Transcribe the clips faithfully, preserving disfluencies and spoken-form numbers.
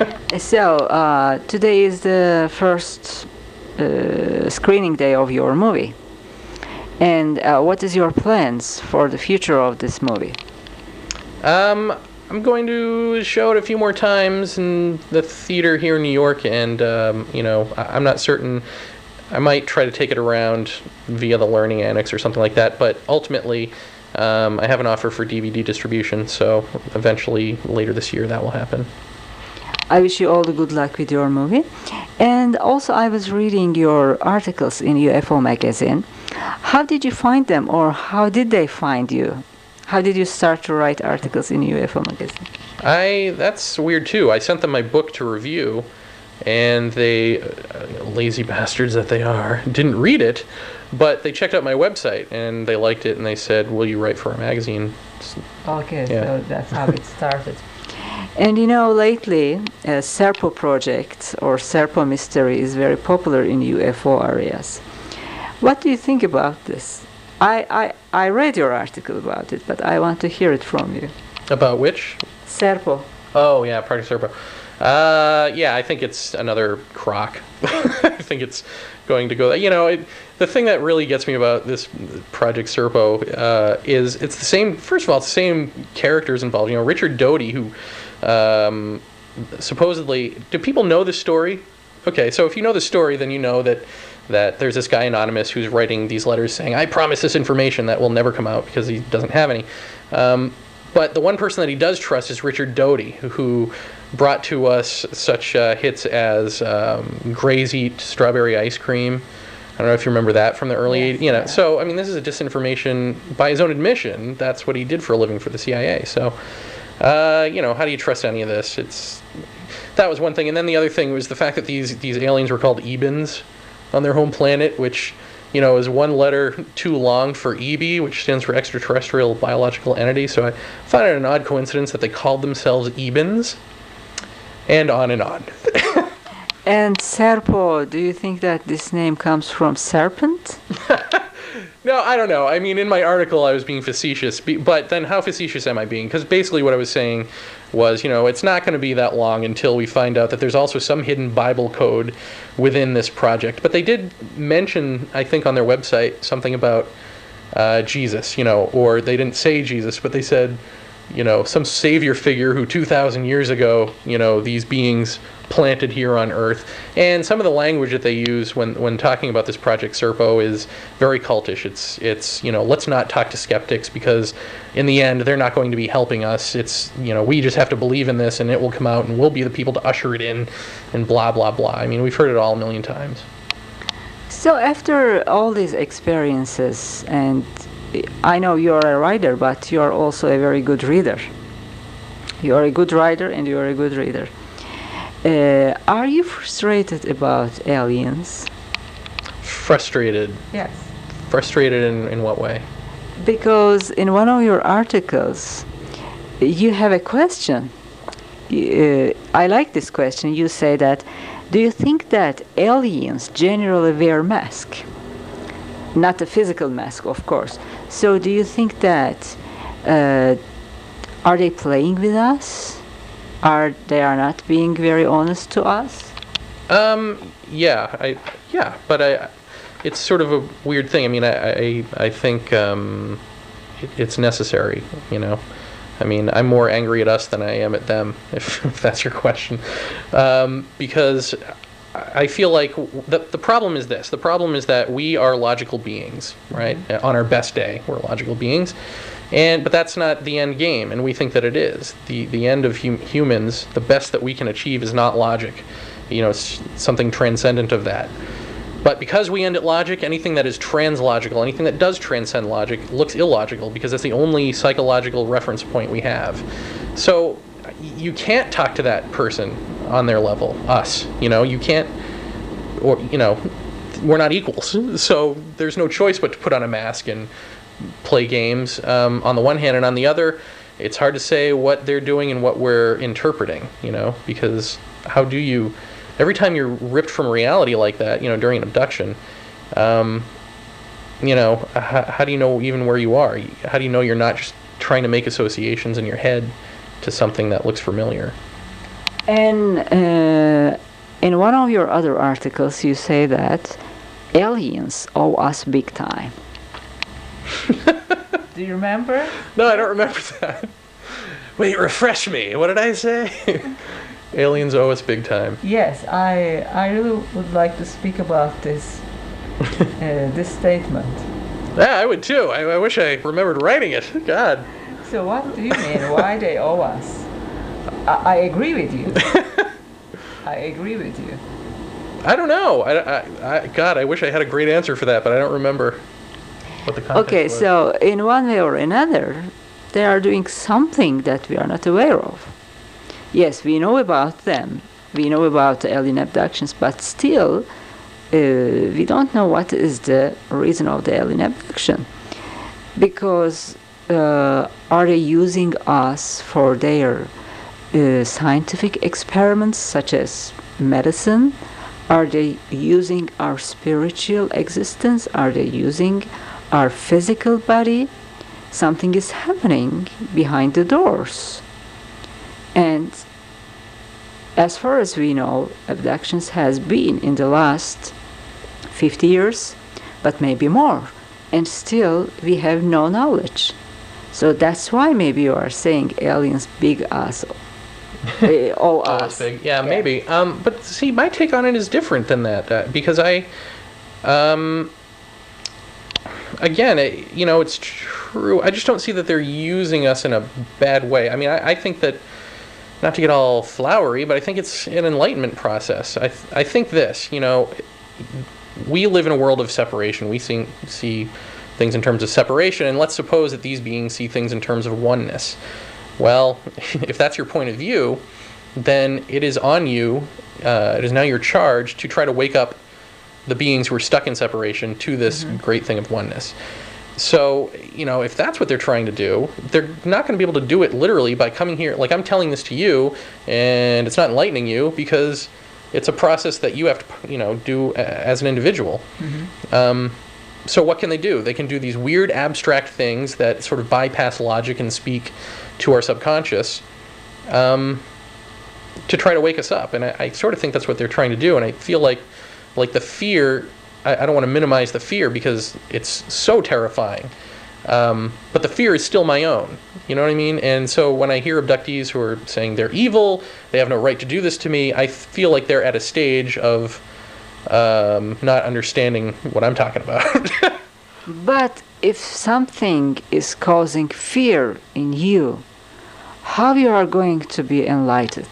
So, uh, today is the first uh, screening day of your movie. And uh, what is your plans for the future of this movie? Um, I'm going to show it a few more times in the theater here in New York, and, um, you know, I- I'm not certain. I might try to take it around via the Learning Annex or something like that, but ultimately, um, I have an offer for D V D distribution, so eventually, later this year, that will happen. I wish you all the good luck with your movie. And also, I was reading your articles in U F O magazine. How did you find them, or how did they find you? How did you start to write articles in U F O magazine? I that's weird too. I sent them my book to review, and they, uh, lazy bastards that they are, didn't read it, but they checked out my website and they liked it, and they said, "Will you write for our magazine?" Okay, Yeah. so that's how it started. And you know, lately, uh, Serpo project or Serpo mystery is very popular in U F O areas. What do you think about this? I, I, I read your article about it, but I want to hear it from you. About which? Serpo. Oh yeah, Project Serpo. Uh, yeah, I think it's another crock. I think it's going to go. You know, it, the thing that really gets me about this Project Serpo uh, is it's the same. First of all, it's the same characters involved. You know, Richard Doty, who um, supposedly, do people know this story? Okay, so if you know the story, then you know that that there's this guy anonymous who's writing these letters saying, "I promise this information that will never come out," because he doesn't have any. Um, but the one person that he does trust is Richard Doty, who, who brought to us such uh, hits as um, Gray's Eat Strawberry Ice Cream. I don't know if you remember that from the early Yes, eighties. You know, yeah. so I mean, this is a disinformation by his own admission. That's what he did for a living for the C I A. So, uh, you know, how do you trust any of this? It's that was one thing, and then the other thing was the fact that these these aliens were called Ebens on their home planet, which, you know, is one letter too long for E B, which stands for extraterrestrial biological entity. So I find it an odd coincidence that they called themselves Ebens, and on and on. And Serpo, do you think that this name comes from serpent? No, I don't know. I mean, in my article, I was being facetious, be- but then how facetious am I being? Because basically what I was saying was, you know, it's not going to be that long until we find out that there's also some hidden Bible code within this project. But they did mention, I think, on their website something about uh, Jesus, you know, or they didn't say Jesus, but they said, you know, some savior figure who two thousand years ago, you know, these beings planted here on Earth. And some of the language that they use when, when talking about this Project Serpo is very cultish. It's, it's, you know, let's not talk to skeptics because in the end, they're not going to be helping us. It's, you know, we just have to believe in this and it will come out and we'll be the people to usher it in and blah, blah, blah. I mean, we've heard it all a million times. So after all these experiences, and I know you're a writer, but you're also a very good reader. You're a good writer and you're a good reader. Uh, are you frustrated about aliens? Frustrated. Yes. Frustrated in, in what way? Because in one of your articles, you have a question. Uh, I like this question. You say that, do you think that aliens generally wear masks? Not a physical mask, of course. So do you think that, uh, are they playing with us? Are they are not being very honest to us? Um, yeah, I, yeah, but I, it's sort of a weird thing. I mean, I, I, I think, um, it, it's necessary, you know. I mean, I'm more angry at us than I am at them, if, if that's your question. Um, because I feel like the, the problem is this. The problem is that we are logical beings, right? Mm-hmm. On our best day, we're logical beings. And but that's not the end game, and we think that it is. The the end of hum, humans, the best that we can achieve is not logic. You know, it's something transcendent of that. But because we end at logic, anything that is translogical, anything that does transcend logic, looks illogical because that's the only psychological reference point we have. So you can't talk to that person on their level, us. You know, you can't, or, you know, we're not equals. So there's no choice but to put on a mask and play games um, on the one hand, and on the other, it's hard to say what they're doing and what we're interpreting, you know, because how do you, every time you're ripped from reality like that, you know, during an abduction, um, you know, how, how do you know even where you are? How do you know you're not just trying to make associations in your head to something that looks familiar? And uh, in one of your other articles, you say that aliens owe us big time. Do you remember? No, I don't remember that. Wait, refresh me. What did I say? Aliens owe us big time. Yes, I I really would like to speak about this uh, this statement. Yeah, I would too. I, I wish I remembered writing it. God. So what do you mean? Why they owe us? I, I agree with you. I agree with you. I don't know. I, I, I, God, I wish I had a great answer for that, but I don't remember what the context Okay, was. so in one way or another, they are doing something that we are not aware of. Yes, we know about them. We know about alien abductions, but still, uh, we don't know what is the reason of the alien abduction. Because uh, are they using us for their uh, scientific experiments, such as medicine? Are they using our spiritual existence? Are they using our physical body? Something is happening behind the doors. And as far as we know, abductions has been in the last fifty years, but maybe more. And still, we have no knowledge. So that's why maybe you are saying aliens big us. uh, owe Oh, us. it's big. Yeah, maybe. Um, but see, my take on it is different than that uh, because I, um, again, it, you know, it's true. I just don't see that they're using us in a bad way. I mean, I, I think that, not to get all flowery, but I think it's an enlightenment process. I, th- I think this, you know, we live in a world of separation. We see, see things in terms of separation, and let's suppose that these beings see things in terms of oneness. Well, if that's your point of view, then it is on you, uh, it is now your charge to try to wake up the beings who are stuck in separation to this mm-hmm. great thing of oneness. So, you know, if that's what they're trying to do, they're not going to be able to do it literally by coming here. Like, I'm telling this to you, and it's not enlightening you because it's a process that you have to, you know, do a- as an individual. Mm-hmm. Um, so what can they do? They can do these weird abstract things that sort of bypass logic and speak to our subconscious um, to try to wake us up. And I, I sort of think that's what they're trying to do. And I feel like, like the fear, I, I don't want to minimize the fear because it's so terrifying. Um, but the fear is still my own. You know what I mean? And so when I hear abductees who are saying they're evil, they have no right to do this to me, I feel like they're at a stage of um, not understanding what I'm talking about. But if something is causing fear in you, how you are going to be enlightened?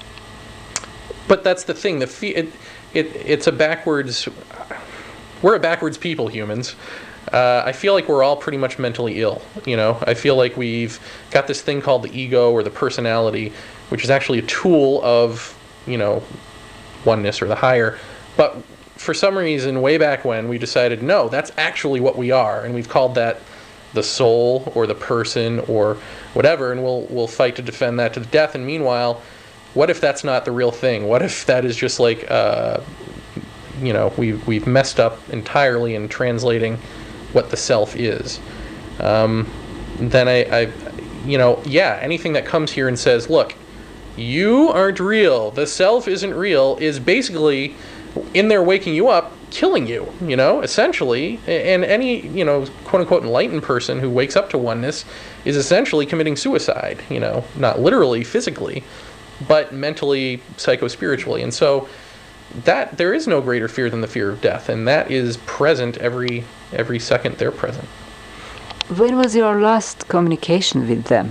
But that's the thing. The fe- it, it it's a backwards. We're a backwards people, humans. Uh, I feel like we're all pretty much mentally ill. You know, I feel like we've got this thing called the ego or the personality, which is actually a tool of, you know, oneness or the higher. But for some reason, way back when, we decided, no, that's actually what we are, and we've called that the soul or the person or whatever, and we'll we'll fight to defend that to the death. And meanwhile, what if that's not the real thing? What if that is just like, uh, you know, we've we've messed up entirely in translating what the self is? Um, then I, I, you know, yeah, anything that comes here and says, look, you aren't real, the self isn't real, is basically in there waking you up, killing you, you know, essentially. And any, you know, quote-unquote enlightened person who wakes up to oneness is essentially committing suicide, you know, not literally, physically, but mentally, psycho-spiritually. And so that, there is no greater fear than the fear of death, and that is present every every second they're present. When was your last communication with them?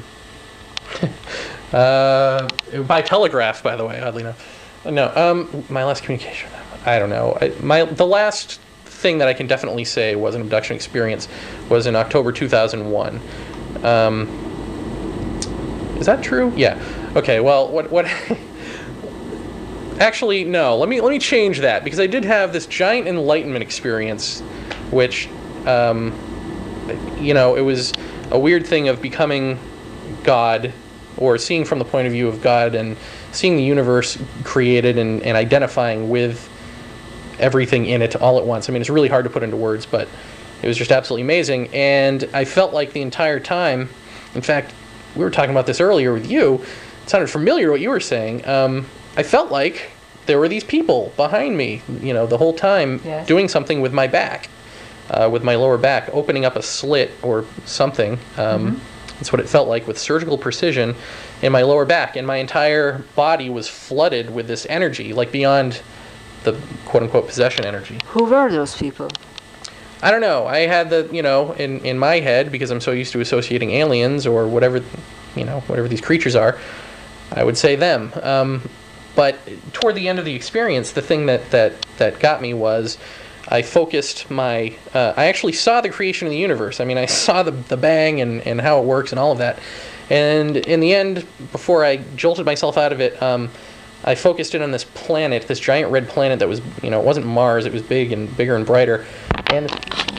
uh, by telegraph, by the way, oddly enough. No, um, my last communication, I don't know. I, my the last thing that I can definitely say was an abduction experience was in October two thousand one. Um, is that true? Yeah. Okay. Well, what what? Actually, no. Let me let me change that, because I did have this giant enlightenment experience, which, um, you know, it was a weird thing of becoming God, or seeing from the point of view of God and seeing the universe created and, and identifying with everything in it all at once. I mean, it's really hard to put into words, but it was just absolutely amazing. And I felt like the entire time, in fact, we were talking about this earlier with you, sounded familiar what you were saying. Um, I felt like there were these people behind me, you know, the whole time Yes. doing something with my back, uh, with my lower back, opening up a slit or something. Um, Mm-hmm. That's what it felt like, with surgical precision in my lower back, and my entire body was flooded with this energy, like beyond the quote-unquote possession energy. Who were those people? I don't know. I had the, you know, in, in my head, because I'm so used to associating aliens or whatever, you know, whatever these creatures are, I would say them. Um, but toward the end of the experience, the thing that, that, that got me was I focused my, uh, I actually saw the creation of the universe. I mean, I saw the, the bang and, and how it works and all of that. And in the end, before I jolted myself out of it, um, I focused in on this planet, this giant red planet that was, you know, it wasn't Mars, it was big and bigger and brighter. And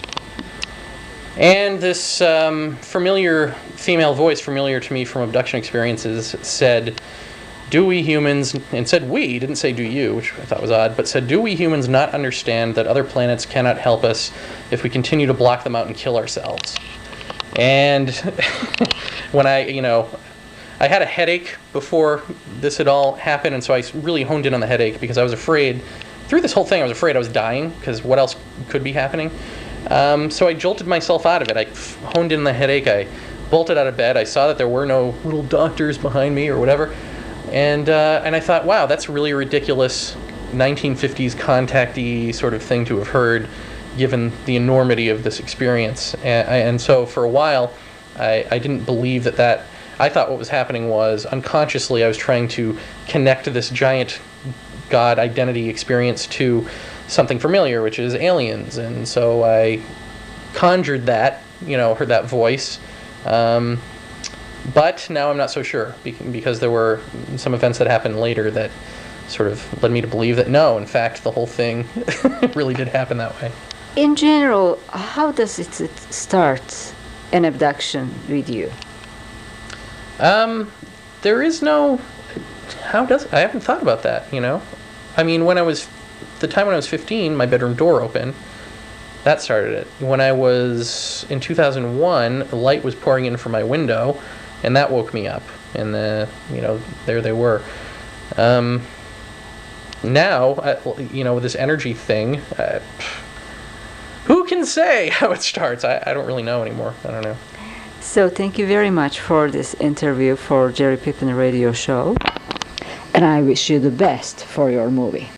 and this um, familiar female voice, familiar to me from abduction experiences, said, do we humans, and said we, didn't say do you, which I thought was odd, but said, do we humans not understand that other planets cannot help us if we continue to block them out and kill ourselves? And when I, you know, I had a headache before this had all happened, and so I really honed in on the headache because I was afraid, through this whole thing, I was afraid I was dying, because what else could be happening? Um, so I jolted myself out of it. I honed in on the headache, I bolted out of bed, I saw that there were no little doctors behind me or whatever, and uh, and I thought, wow, that's really ridiculous nineteen fifties contactee sort of thing to have heard, given the enormity of this experience. And, and so for a while, I, I didn't believe that that, I thought what was happening was, unconsciously, I was trying to connect this giant God identity experience to something familiar, which is aliens. And so I conjured that, you know, heard that voice. Um, but now I'm not so sure, because there were some events that happened later that sort of led me to believe that no, in fact, the whole thing really did happen that way. In general, how does it it start, an abduction with you? Um, there is no, how does, I haven't thought about that, you know? I mean, when I was, the time when I was fifteen, my bedroom door opened. That started it. When I was, in two thousand one, light was pouring in from my window, and that woke me up. And, the, you know, there they were. Um, now, I, you know, with this energy thing, uh, who can say how it starts? I, I don't really know anymore. I don't know. So thank you very much for this interview for Jerry Pippin Radio Show, and I wish you the best for your movie.